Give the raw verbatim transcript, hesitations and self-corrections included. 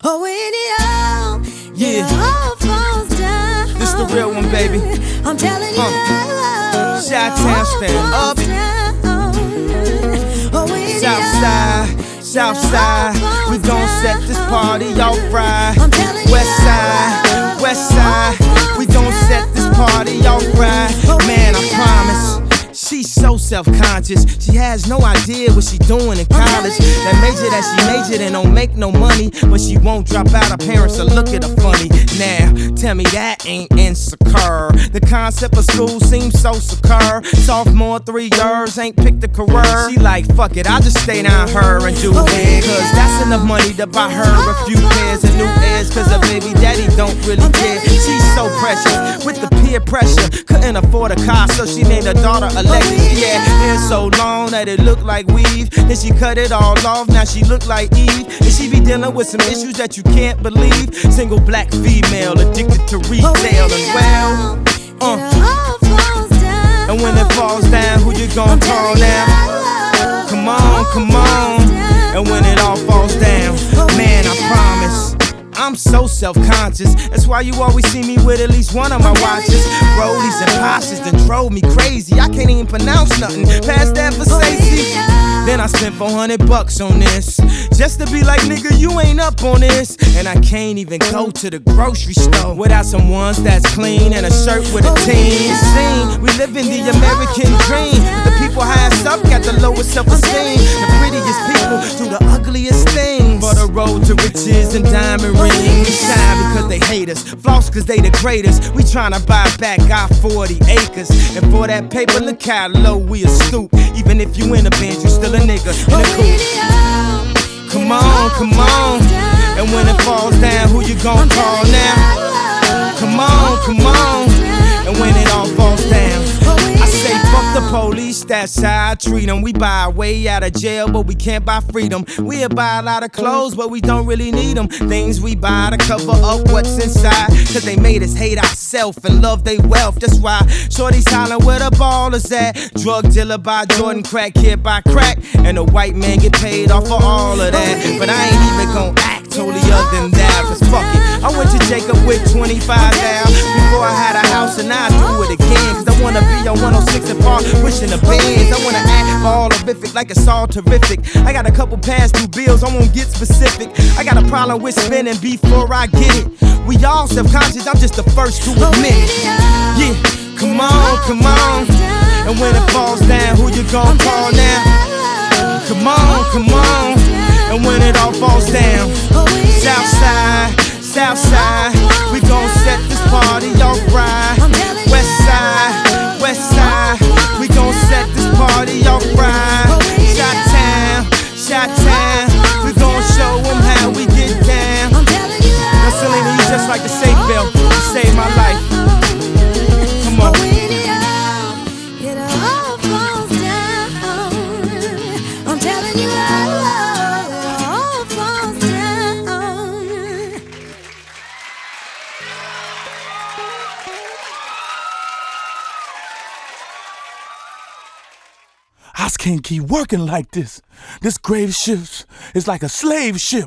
Oh, when it all, Yeah. it all falls down. This the real one, baby. I'm telling you, Uh, it Chi-Town all stand up. falls down. Oh, when it South all, side, south side, we gon' set this party off right. I'm telling you, West side, west side, we gon' set this party off right. Man, I promise. She's so self-conscious, she has no idea what she doing in college. That major that she majored in don't make no money, but she won't drop out, her parents will look at her funny. Now, tell me that ain't insecure. The concept of school seems so secure. Sophomore, three years, ain't picked a career. She like, fuck it, I'll just stay down her and do it. Cause that's enough money to buy her a few pairs of new ears. Cause her baby daddy don't really care. She's so precious, with the peer pressure. Couldn't afford a car, so she named her daughter Alexis. She had hair so long that it looked like weave. Then she cut it all off, now she look like Eve. And she be dealing with some issues that you can't believe. Single black female, addicted to retail as well. Uh. And when it falls down, who you gon' call now? Come on, come on. And when it all falls down, man, I promise I'm so self-conscious. That's why you always see me with at least one of my watches. Rollies and Porsches that drove me crazy. I can't even pronounce nothing past that for safety. Then I spent four hundred bucks on this, just to be like, nigga, you ain't up on this. And I can't even go to the grocery store without some ones that's clean and a shirt with a team. Scene, we live in the American dream. But the people highest up got the lowest self-esteem. The prettiest people do the ugliest things. For the road to riches and diamond rings. We shine because they hate us, floss cause they the greatest. We tryna buy back our forty acres. And for that paper, look how low we a stoop. Even if you in a band, you still a nigga in a coupe. Come on, come on. And when it falls down, who you gon' call now? Come on, come on. And when it all falls down, I say fuck the police, that's how I treat them. We buy our way out of jail, but we can't buy freedom. We'll buy a lot of clothes, but we don't really need them. Things we buy to cover up what's inside. Cause they made us hate ourselves and love they wealth. That's why shorty's hollering where the ball is at. Drug dealer by Jordan, crack kid by crack. And a white man get paid off for all of that. But I ain't even gon' act totally other than that. Cause fuck it, I went to Jacob with twenty-five thousand before I had a house, and I do it again. Cause I wanna be on one oh six and Park, pushing the bands. I wanna act all horrific like it's all terrific. I got a couple past due bills, I won't get specific. I got a problem with spending before I get it. We all self-conscious, I'm just the first to admit it. Yeah, come on, come on. And when it falls down, who you gon' call now? Come on, come on. And when it all falls down, south side, south side, we gon' set this party off right. West side, west side, we gon' set this party off right. Chi-Town, Chi-Town, we gon' show them how we get down. Now Selena, you just like the safe belt, you saved my life. Come on. I can't keep working like this. This grave ship is like a slave ship.